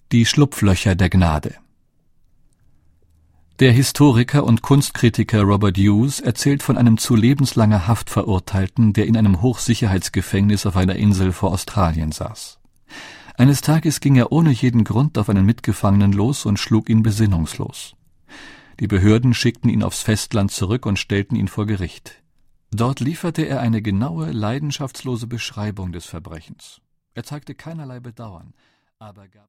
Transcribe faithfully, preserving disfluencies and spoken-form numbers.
Die Schlupflöcher der Gnade. Der Historiker und Kunstkritiker Robert Hughes erzählt von einem zu lebenslanger Haft Verurteilten, der in einem Hochsicherheitsgefängnis auf einer Insel vor Australien saß. Eines Tages ging er ohne jeden Grund auf einen Mitgefangenen los und schlug ihn besinnungslos. Die Behörden schickten ihn aufs Festland zurück und stellten ihn vor Gericht. Dort lieferte er eine genaue, leidenschaftslose Beschreibung des Verbrechens. Er zeigte keinerlei Bedauern, aber gab